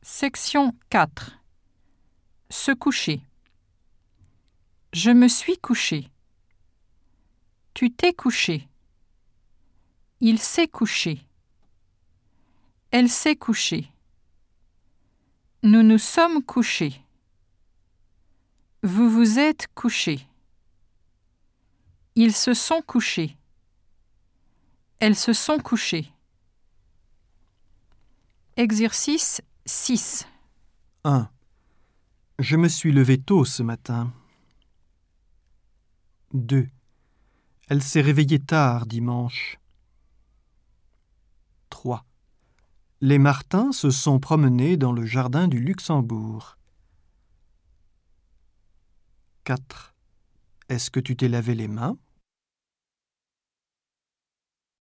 Section 4. Se coucher. Je me suis couché. Tu t'es couché. Il s'est couché. Elle s'est couchée. Nous nous sommes couchés. Vous vous êtes couchés. Ils se sont couchés. Elles se sont couchées. Exercice 6. 1. Je me suis levé tôt ce matin. 2. Elle s'est réveillée tard dimanche. 3. Les Martins se sont promenés dans le jardin du Luxembourg. 4. Est-ce que tu t'es lavé les mains ?